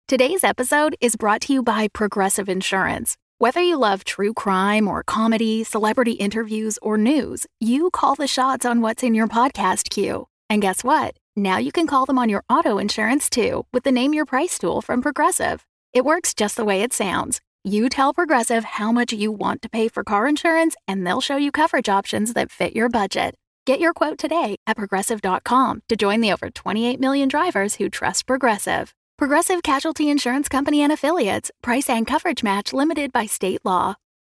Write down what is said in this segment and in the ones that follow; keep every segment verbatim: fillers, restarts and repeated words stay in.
Today's episode is brought to you by Progressive Insurance. Whether you love true crime or comedy, celebrity interviews, or news, you call the shots on what's in your podcast queue. And guess what? Now you can call them on your auto insurance too with the Name Your Price tool from Progressive. It works just the way it sounds. You tell Progressive how much you want to pay for car insurance, and they'll show you coverage options that fit your budget. Get your quote today at Progressive dot com to join the over twenty-eight million drivers who trust Progressive. Progressive Casualty Insurance Company and Affiliates. Price and coverage match limited by state law.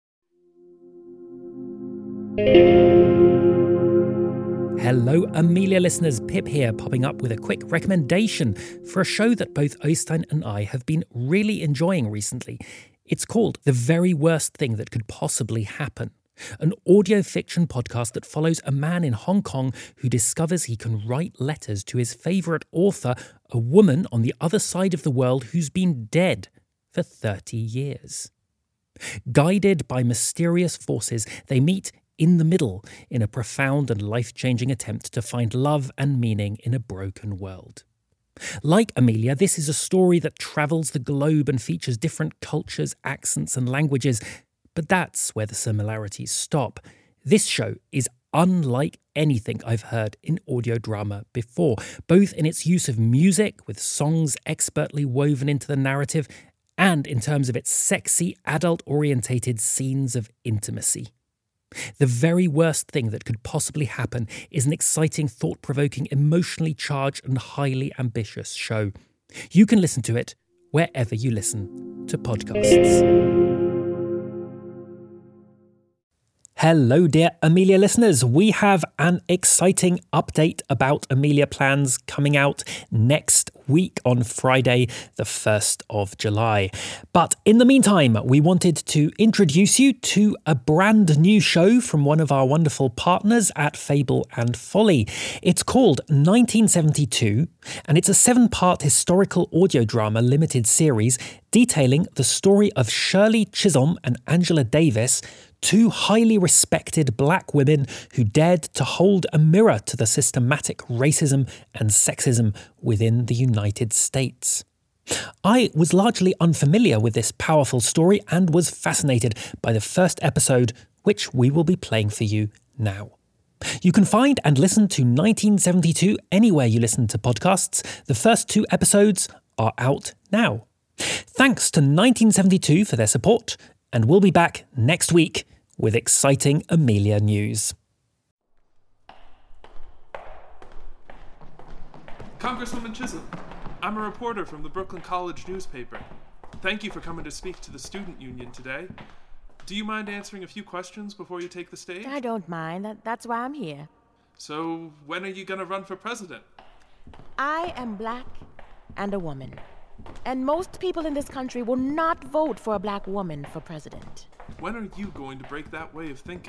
Hello, Amelia listeners. Pip here, popping up with a quick recommendation for a show that both Oystein and I have been really enjoying recently. It's called The Very Worst Thing That Could Possibly Happen, an audio fiction podcast that follows a man in Hong Kong who discovers he can write letters to his favourite author, a woman on the other side of the world who's been dead for thirty years. Guided by mysterious forces, they meet in the middle in a profound and life-changing attempt to find love and meaning in a broken world. Like Amelia, this is a story that travels the globe and features different cultures, accents and languages, but that's where the similarities stop. This show is unlike anything I've heard in audio drama before, both in its use of music, with songs expertly woven into the narrative, and in terms of its sexy, adult-orientated scenes of intimacy. The Very Worst Thing That Could Possibly Happen is an exciting, thought-provoking, emotionally charged and highly ambitious show. You can listen to it wherever you listen to podcasts. Hello, dear Amelia listeners. We have an exciting update about Amelia Plans coming out next week on Friday, the first of July. But in the meantime, we wanted to introduce you to a brand new show from one of our wonderful partners at Fable and Folly. It's called nineteen seventy-two, and it's a seven-part historical audio drama limited series detailing the story of Shirley Chisholm and Angela Davis, two highly respected black women who dared to hold a mirror to the systematic racism and sexism within the United States. I was largely unfamiliar with this powerful story and was fascinated by the first episode, which we will be playing for you now. You can find and listen to nineteen seventy-two anywhere you listen to podcasts. The first two episodes are out now. Thanks to nineteen seventy-two for their support, and we'll be back next week with exciting Amelia news. Congresswoman Chisholm, I'm a reporter from the Brooklyn College newspaper. Thank you for coming to speak to the student union today. Do you mind answering a few questions before you take the stage? I don't mind. That, that's why I'm here. So, when are you going to run for president? I am black and a woman. And most people in this country will not vote for a black woman for president. When are you going to break that way of thinking?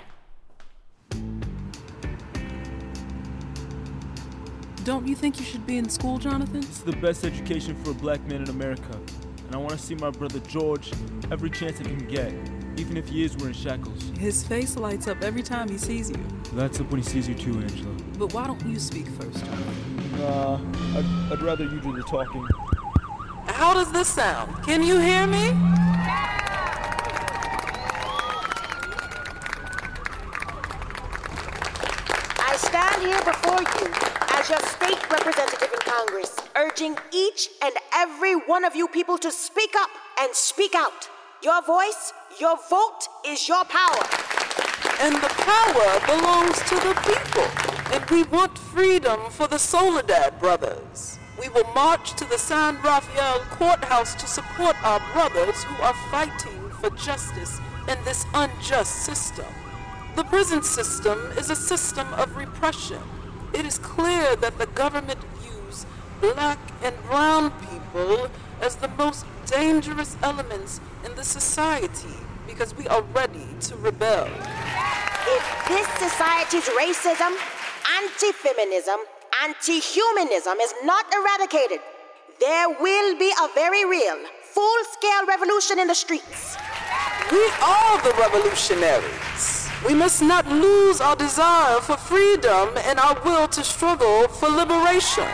Don't you think you should be in school, Jonathan? It's the best education for a black man in America. And I want to see my brother George every chance I can get, even if he is wearing shackles. His face lights up every time he sees you. Lights up when he sees you too, Angela. But why don't you speak first, Jonathan? Nah, I'd, I'd rather you do the talking. How does this sound? Can you hear me? I stand here before you as your state representative in Congress, urging each and every one of you people to speak up and speak out. Your voice, your vote is your power. And the power belongs to the people. And we want freedom for the Soledad brothers. We will march to the San Rafael courthouse to support our brothers who are fighting for justice in this unjust system. The prison system is a system of repression. It is clear that the government views black and brown people as the most dangerous elements in the society because we are ready to rebel. If this society's racism, anti-feminism, anti-humanism is not eradicated, there will be a very real, full-scale revolution in the streets. We are the revolutionaries. We must not lose our desire for freedom and our will to struggle for liberation.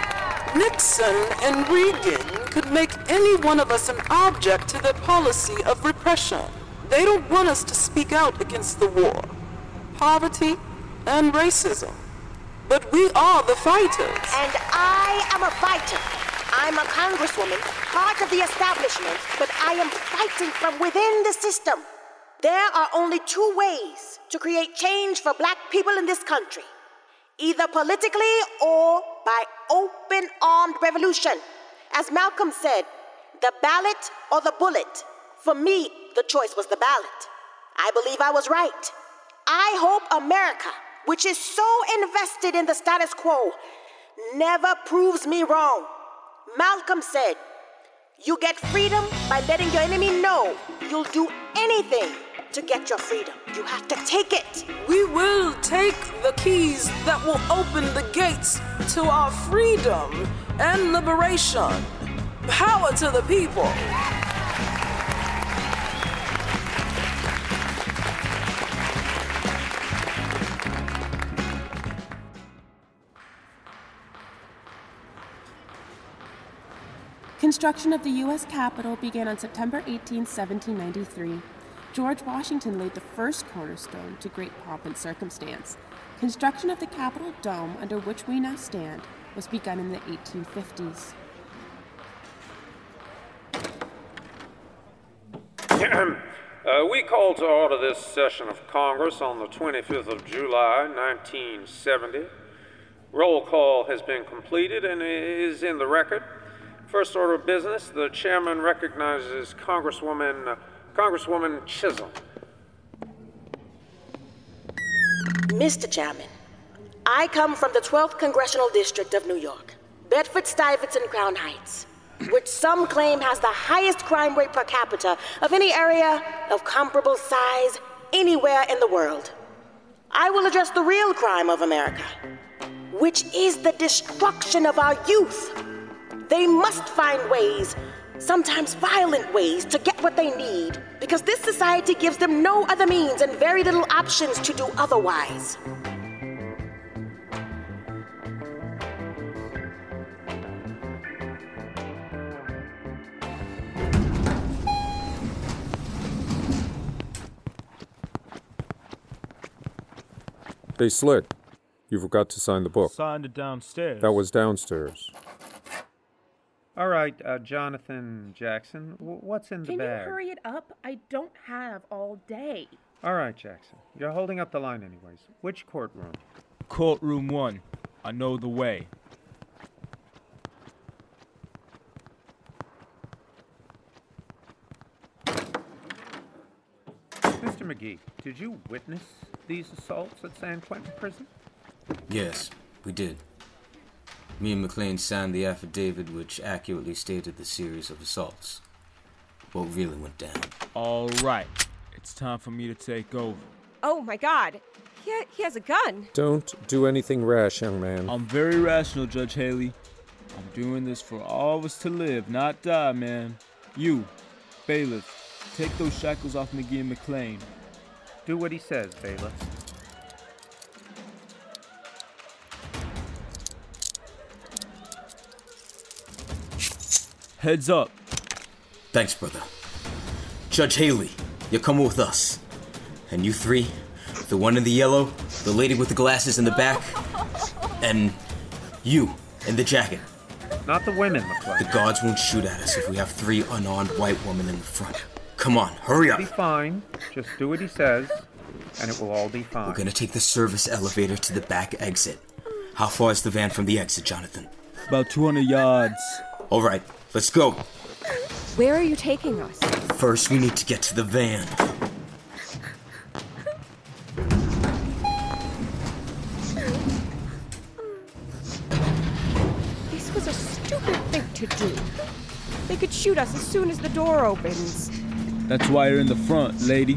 Nixon and Reagan could make any one of us an object to their policy of repression. They don't want us to speak out against the war, poverty, and racism. But we are the fighters. And I am a fighter. I'm a congresswoman, part of the establishment, but I am fighting from within the system. There are only two ways to create change for black people in this country. Either politically or by open armed revolution. As Malcolm said, the ballot or the bullet. For me, the choice was the ballot. I believe I was right. I hope America, which is so invested in the status quo, never proves me wrong. Malcolm said, you get freedom by letting your enemy know you'll do anything to get your freedom. You have to take it. We will take the keys that will open the gates to our freedom and liberation. Power to the people. Construction of the U S Capitol began on September eighteenth, seventeen ninety-three. George Washington laid the first cornerstone to great pomp and circumstance. Construction of the Capitol dome, under which we now stand, was begun in the eighteen fifties. uh, we call to order this session of Congress on the twenty-fifth of July, nineteen seventy. Roll call has been completed and is in the record. First order of business, the chairman recognizes Congresswoman uh, Congresswoman Chisholm. Mister Chairman, I come from the twelfth Congressional District of New York, Bedford-Stuyvesant, Crown Heights, which some claim has the highest crime rate per capita of any area of comparable size anywhere in the world. I will address the real crime of America, which is the destruction of our youth. They must find ways, sometimes violent ways, to get what they need, because this society gives them no other means and very little options to do otherwise. Hey, Slick, you forgot to sign the book. Signed it downstairs. That was downstairs. All right, uh, Jonathan Jackson, w- what's in the Can bag? you hurry it up? I don't have all day. All right, Jackson. You're holding up the line anyways. Which courtroom? Courtroom one. I know the way. Mister McGee, did you witness these assaults at San Quentin Prison? Yes, we did. Me and McLean signed the affidavit which accurately stated the series of assaults. What really went down. All right. It's time for me to take over. Oh my god. He, ha- he has a gun. Don't do anything rash, young man. I'm very rational, Judge Haley. I'm doing this for all of us to live, not die, man. You, bailiff, take those shackles off McGee and McLean. Do what he says, bailiff. Heads up. Thanks, brother. Judge Haley, you come with us. And you three, the one in the yellow, the lady with the glasses in the back, and you in the jacket. Not the women, McLean. The guards won't shoot at us if we have three unarmed white women in the front. Come on, hurry up. Be fine. Just do what he says, and it will all be fine. We're gonna take the service elevator to the back exit. How far is the van from the exit, Jonathan? About two hundred yards. All right, let's go. Where are you taking us? First, we need to get to the van. This was a stupid thing to do. They could shoot us as soon as the door opens. That's why you're in the front, lady.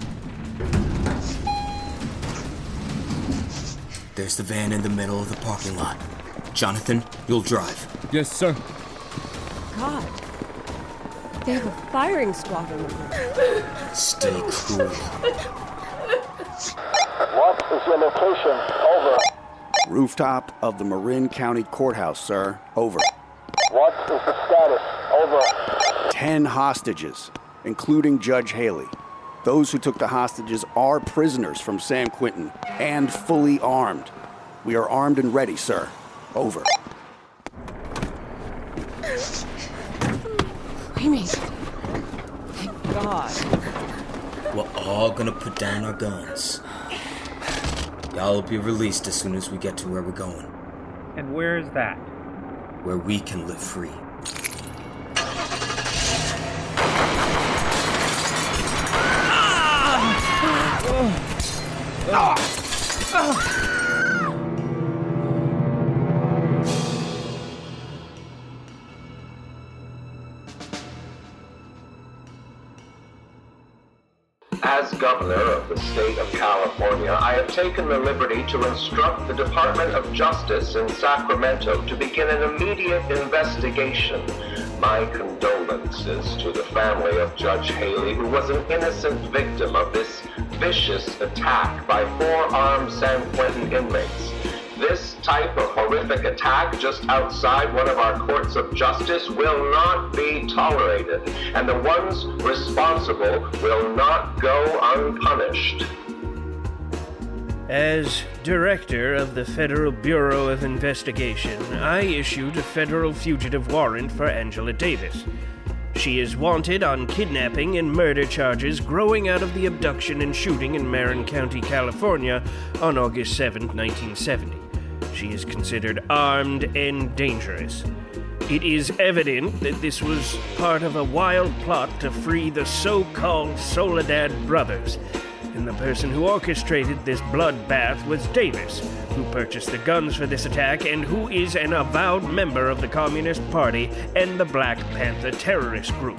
There's the van in the middle of the parking lot. Jonathan, you'll drive. Yes, sir. God. They have a firing squad in the room. Stay cool. What is your location? Over. Rooftop of the Marin County Courthouse, sir. Over. What is the status? Over. Ten hostages, including Judge Haley. Those who took the hostages are prisoners from San Quentin and fully armed. We are armed and ready, sir. Over. Amy. Thank God. We're all gonna put down our guns. Y'all will be released as soon as we get to where we're going. And where is that? Where we can live free. As governor of the state of California, I have taken the liberty to instruct the Department of Justice in Sacramento to begin an immediate investigation. My condolences to the family of Judge Haley, who was an innocent victim of this vicious attack by four armed San Quentin inmates. This type of horrific attack just outside one of our courts of justice will not be tolerated, and the ones responsible will not go unpunished. As director of the Federal Bureau of Investigation, I issued a federal fugitive warrant for Angela Davis. She is wanted on kidnapping and murder charges growing out of the abduction and shooting in Marin County, California on August seventh, nineteen seventy. She is considered armed and dangerous. It is evident that this was part of a wild plot to free the so-called Soledad brothers, and the person who orchestrated this bloodbath was Davis, who purchased the guns for this attack and who is an avowed member of the Communist Party and the Black Panther terrorist group.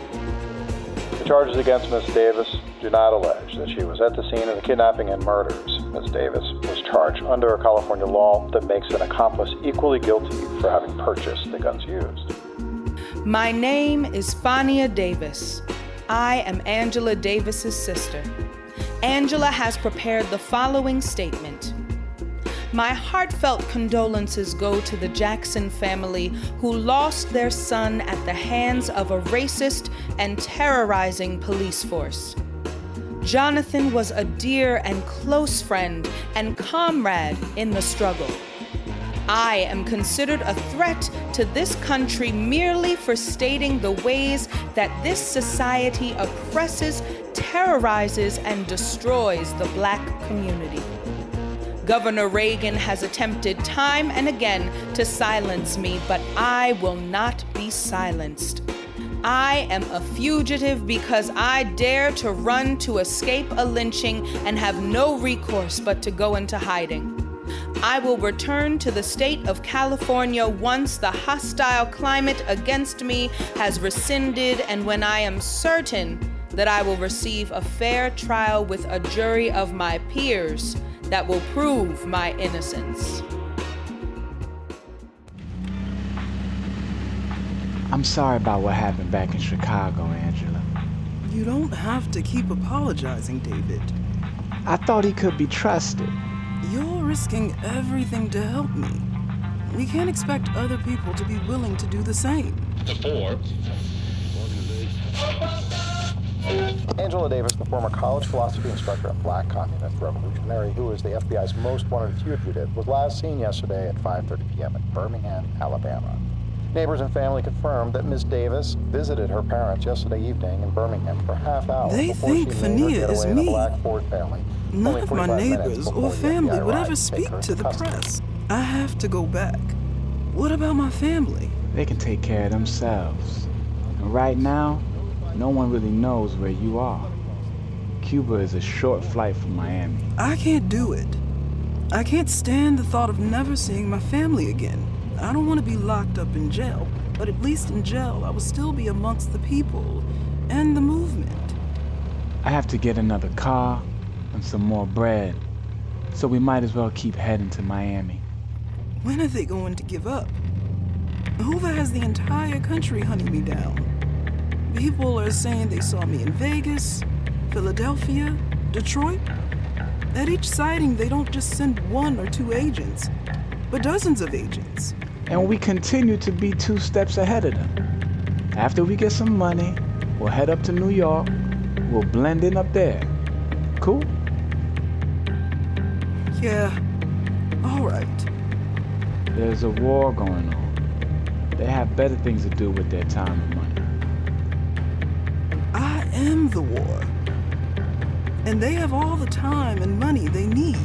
The charges against Miss Davis do not allege that she was at the scene of the kidnapping and murders. Miss Davis was charged under a California law that makes an accomplice equally guilty for having purchased the guns used. My name is Fania Davis. I am Angela Davis's sister. Angela has prepared the following statement. My heartfelt condolences go to the Jackson family who lost their son at the hands of a racist and terrorizing police force. Jonathan was a dear and close friend and comrade in the struggle. I am considered a threat to this country merely for stating the ways that this society oppresses, terrorizes, and destroys the Black community. Governor Reagan has attempted time and again to silence me, but I will not be silenced. I am a fugitive because I dare to run to escape a lynching and have no recourse but to go into hiding. I will return to the state of California once the hostile climate against me has rescinded and when I am certain that I will receive a fair trial with a jury of my peers that will prove my innocence. I'm sorry about what happened back in Chicago, Angela. You don't have to keep apologizing, David. I thought he could be trusted. You're risking everything to help me. We can't expect other people to be willing to do the same. The four. Angela Davis, the former college philosophy instructor and Black communist revolutionary who is the F B I's most wanted fugitive, was last seen yesterday at five thirty p.m. in Birmingham, Alabama. Neighbors and family confirmed that Miss Davis visited her parents yesterday evening in Birmingham for a half hour they before think she made her Fania is getaway in a me. black Ford family. None Only of my forty-five minutes neighbors before or the family F B I would arrived ever to take speak her to the custody. press. I have to go back. What about my family? They can take care of themselves. And right now, no one really knows where you are. Cuba is a short flight from Miami. I can't do it. I can't stand the thought of never seeing my family again. I don't want to be locked up in jail, but at least in jail I will still be amongst the people and the movement. I have to get another car and some more bread, so we might as well keep heading to Miami. When are they going to give up? Hoover has the entire country hunting me down. People are saying they saw me in Vegas, Philadelphia, Detroit. At each sighting, they don't just send one or two agents, but dozens of agents. And we continue to be two steps ahead of them. After we get some money, we'll head up to New York. We'll blend in up there. Cool? Yeah, all right. There's a war going on. They have better things to do with their time and money. I am the war. And they have all the time and money they need.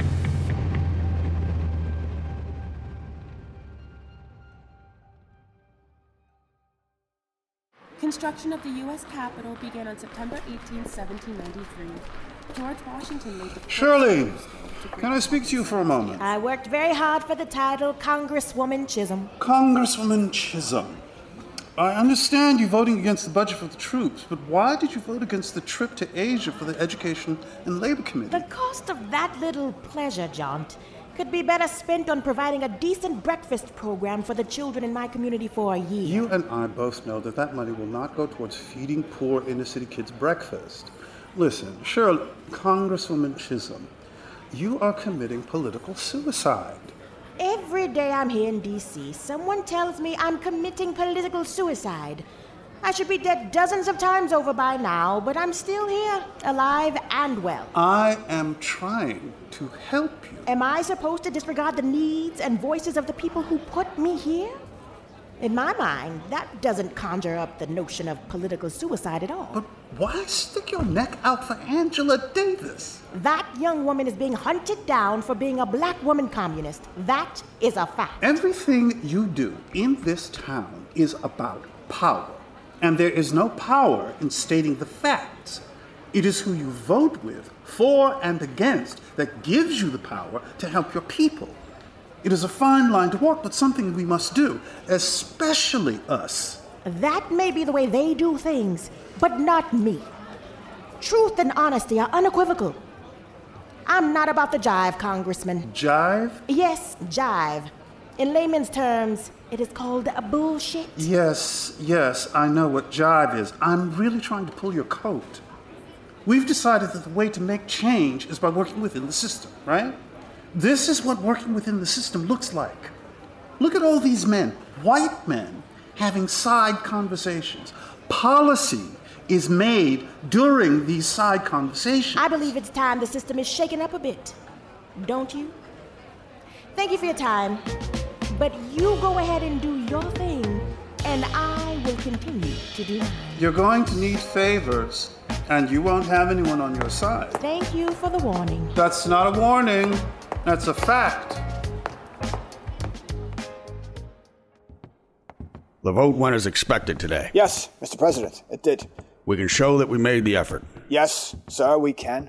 Construction of the U S Capitol began on September eighteenth, seventeen ninety-three. George Washington laid the first Shirley, cornerstone to can I speak to you for a moment? I worked very hard for the title Congresswoman Chisholm. Congresswoman Chisholm, I understand you voting against the budget for the troops, but why did you vote against the trip to Asia for the Education and Labor Committee? The cost of that little pleasure jaunt could be better spent on providing a decent breakfast program for the children in my community for a year. You and I both know that that money will not go towards feeding poor inner-city kids breakfast. Listen, Shirley, Congresswoman Chisholm, you are committing political suicide. Every day I'm here in D C, someone tells me I'm committing political suicide. I should be dead dozens of times over by now, but I'm still here, alive and well. I am trying to help you. Am I supposed to disregard the needs and voices of the people who put me here? In my mind, that doesn't conjure up the notion of political suicide at all. But why stick your neck out for Angela Davis? That young woman is being hunted down for being a black woman communist. That is a fact. Everything you do in this town is about power. And there is no power in stating the facts. It is who you vote with, for and against, that gives you the power to help your people. It is a fine line to walk, but something we must do, especially us. That may be the way they do things, but not me. Truth and honesty are unequivocal. I'm not about the jive, Congressman. Jive? Yes, jive. In layman's terms, it is called a bullshit. Yes, yes, I know what jive is. I'm really trying to pull your coat. We've decided that the way to make change is by working within the system, right? This is what working within the system looks like. Look at all these men, white men, having side conversations. Policy is made during these side conversations. I believe it's time the system is shaken up a bit. Don't you? Thank you for your time. But you go ahead and do your thing, and I will continue to do mine. You're going to need favors, and you won't have anyone on your side. Thank you for the warning. That's not a warning. That's a fact. The vote went as expected today. Yes, Mister President, it did. We can show that we made the effort. Yes, sir, we can.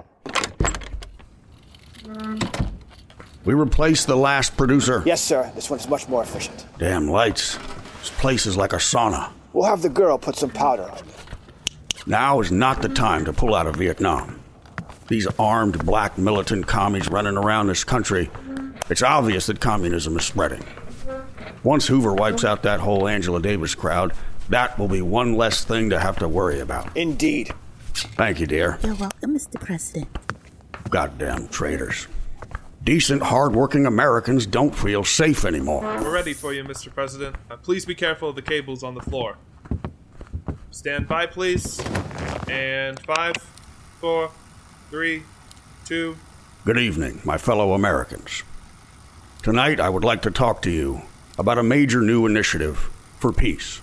We replaced the last producer. Yes, sir. This one's much more efficient. Damn lights. This place is like a sauna. We'll have the girl put some powder on. Now is not the time to pull out of Vietnam. These armed black militant commies running around this country, it's obvious that communism is spreading. Once Hoover wipes out that whole Angela Davis crowd, that will be one less thing to have to worry about. Indeed. Thank you, dear. You're welcome, Mister President. Goddamn traitors. Decent, hard-working Americans don't feel safe anymore. We're ready for you, Mister President. Uh, please be careful of the cables on the floor. Stand by, please. And five, four, three, two. Good evening, my fellow Americans. Tonight, I would like to talk to you about a major new initiative for peace.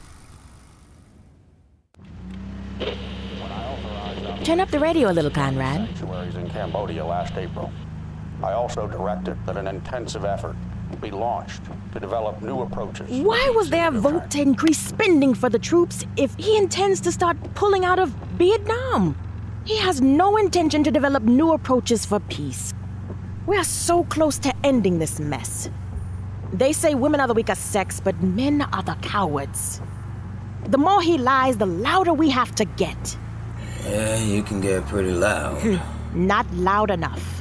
Turn up the radio a little, Conrad. Sanctuaries in Cambodia last April. I also directed that an intensive effort be launched to develop new approaches. Why was there a vote to increase spending for the troops if he intends to start pulling out of Vietnam? He has no intention to develop new approaches for peace. We are so close to ending this mess. They say women are the weaker sex, but men are the cowards. The more he lies, the louder we have to get. Yeah, you can get pretty loud. Not loud enough.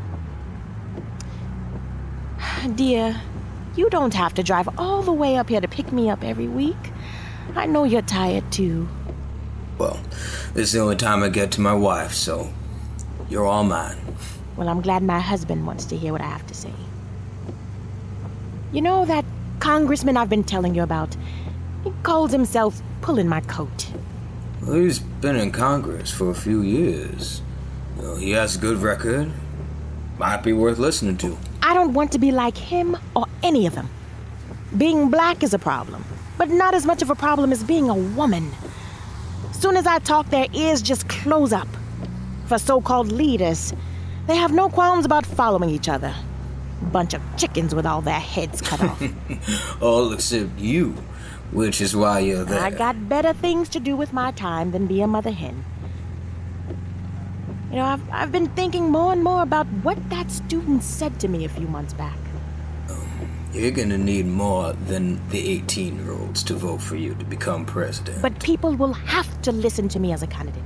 Dear, you don't have to drive all the way up here to pick me up every week. I know you're tired too. Well, this is the only time I get to my wife, so you're all mine. Well, I'm glad my husband wants to hear what I have to say. You know that congressman I've been telling you about? He calls himself pulling my coat. Well, he's been in Congress for a few years. You know, he has a good record. Might be worth listening to. I don't want to be like him or any of them. Being black is a problem, but not as much of a problem as being a woman. Soon as I talk, their ears just close up. For so-called leaders, they have no qualms about following each other. Bunch of chickens with all their heads cut off. All except you, which is why you're there. I got better things to do with my time than be a mother hen. You know, I've, I've been thinking more and more about what that student said to me a few months back. You're gonna need more than the eighteen-year-olds to vote for you to become president. But people will have to listen to me as a candidate.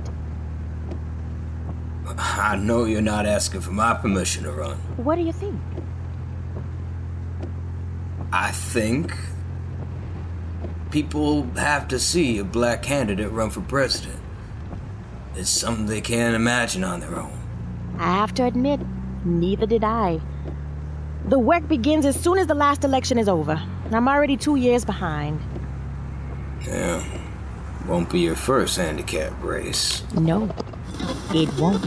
I know you're not asking for my permission to run. What do you think? I think people have to see a black candidate run for president. It's something they can't imagine on their own. I have to admit, neither did I. The work begins as soon as the last election is over, and I'm already two years behind. Yeah, won't be your first handicap race. No, it won't.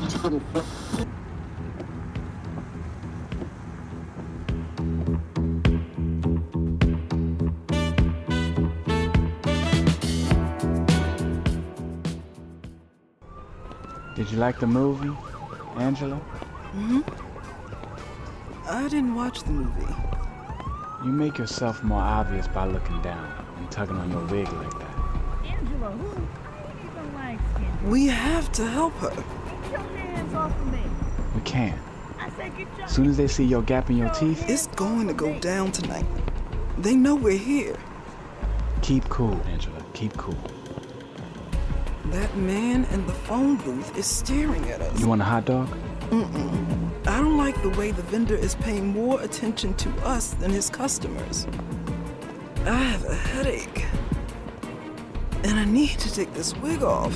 Did you like the movie, Angela? Hmm? I didn't watch the movie. You make yourself more obvious by looking down and tugging on your wig like that. Angela, who? Who you don't like skin? We have to help her. Get your hands off of me. We can't. I said get your... As soon as they see your gap in your teeth... It's going to go down tonight. They know we're here. Keep cool, Angela. Keep cool. That man in the phone booth is staring at us. You want a hot dog? Mm-mm. I don't like the way the vendor is paying more attention to us than his customers. I have a headache. And I need to take this wig off.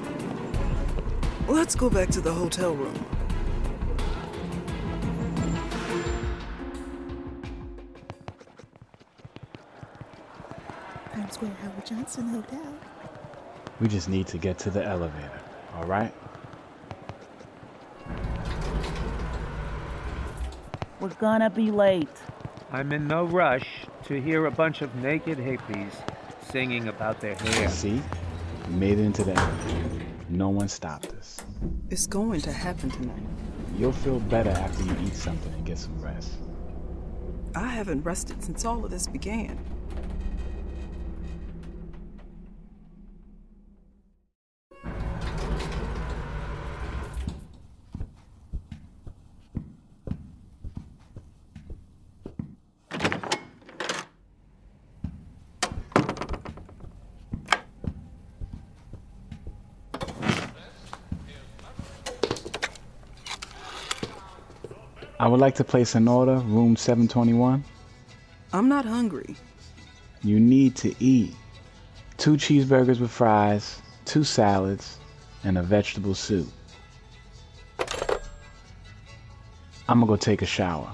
Let's go back to the hotel room. Times Square Howard Johnson Hotel. We just need to get to the elevator, all right? We're gonna be late. I'm in no rush to hear a bunch of naked hippies singing about their hair. See? We made it into the elevator. No one stopped us. It's going to happen tonight. You'll feel better after you eat something and get some rest. I haven't rested since all of this began. I would like to place an order, room seven twenty-one. I'm not hungry. You need to eat. Two cheeseburgers with fries, two salads, and a vegetable soup. I'm gonna go take a shower.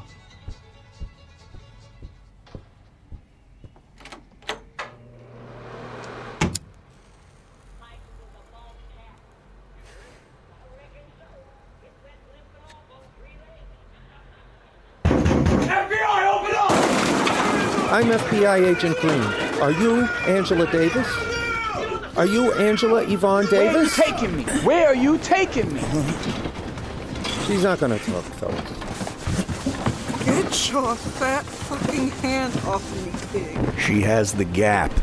I'm F B I Agent Green. Are you Angela Davis? Are you Angela Yvonne Davis? Where are you taking me? Where are you taking me? She's not gonna talk, fellas. Get your fat fucking hand off me, pig. She has the gap.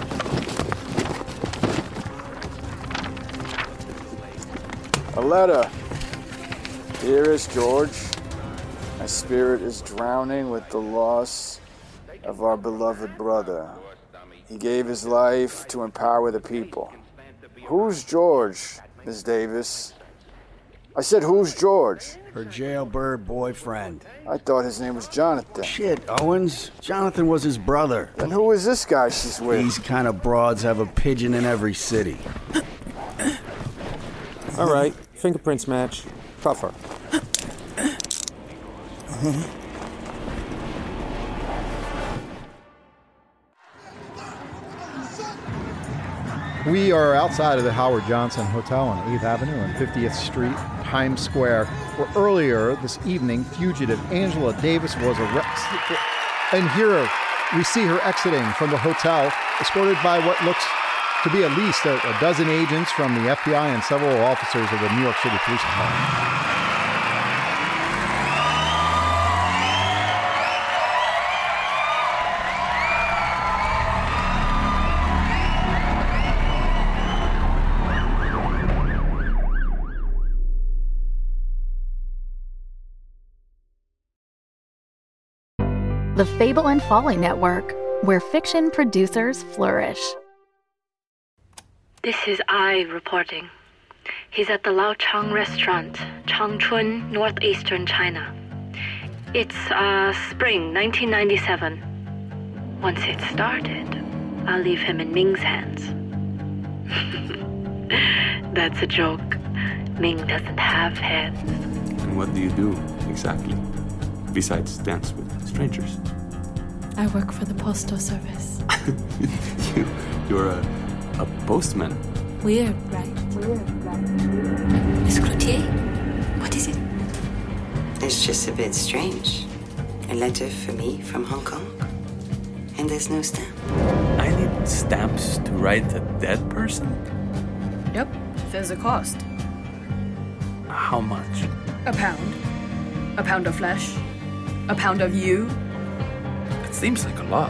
A letter. Dearest George, my spirit is drowning with the loss of our beloved brother. He gave his life to empower the people. Who's George, Miss Davis? I said, who's George? Her jailbird boyfriend. I thought his name was Jonathan. Shit, Owens. Jonathan was his brother. Then who is this guy she's with? These kind of broads have a pigeon in every city. All right, fingerprints match. Cuff her. We are outside of the Howard Johnson Hotel on eighth Avenue and fiftieth Street, Times Square, where earlier this evening, fugitive Angela Davis was arrested. And here we see her exiting from the hotel, escorted by what looks to be at least a, a dozen agents from the F B I and several officers of the New York City Police Department. The Fable and Folly Network, where fiction producers flourish. This is I reporting. He's at the Lao Chang restaurant, Changchun, northeastern China. It's uh, spring nineteen ninety-seven. Once it's started, I'll leave him in Ming's hands. That's a joke. Ming doesn't have hands. And what do you do, exactly? Besides dance with strangers? I work for the postal service. you, you're a, a postman. Weird, right? Weird, right? Miss Cloutier, what is it? It's just a bit strange. A letter for me from Hong Kong. And there's no stamp. I need stamps to write a dead person? Yep, there's a cost. How much? A pound. A pound of flesh. A pound of you. It seems like a lot.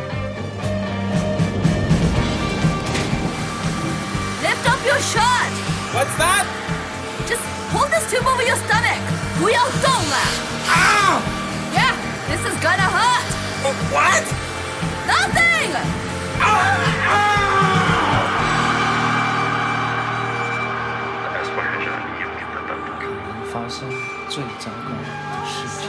Lift up your shirt! What's that? Just hold this tube over your stomach. 不要动了. Ow! Yeah, this is gonna hurt. What? Nothing! Ah! 发生最糟糕的事情，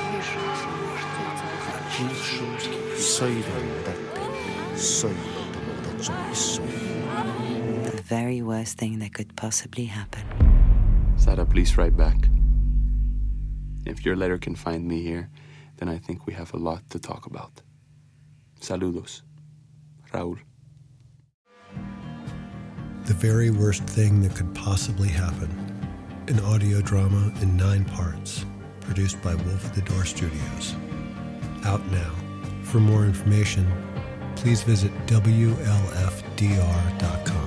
衰老的地，衰老的最衰。 The very worst thing that could possibly happen. Sada, please write back. If your letter can find me here, then I think we have a lot to talk about. Saludos. Raúl. The very worst thing that could possibly happen. An audio drama in nine parts, produced by Wolf at the Door Studios. Out now. For more information, please visit W L F D R dot com.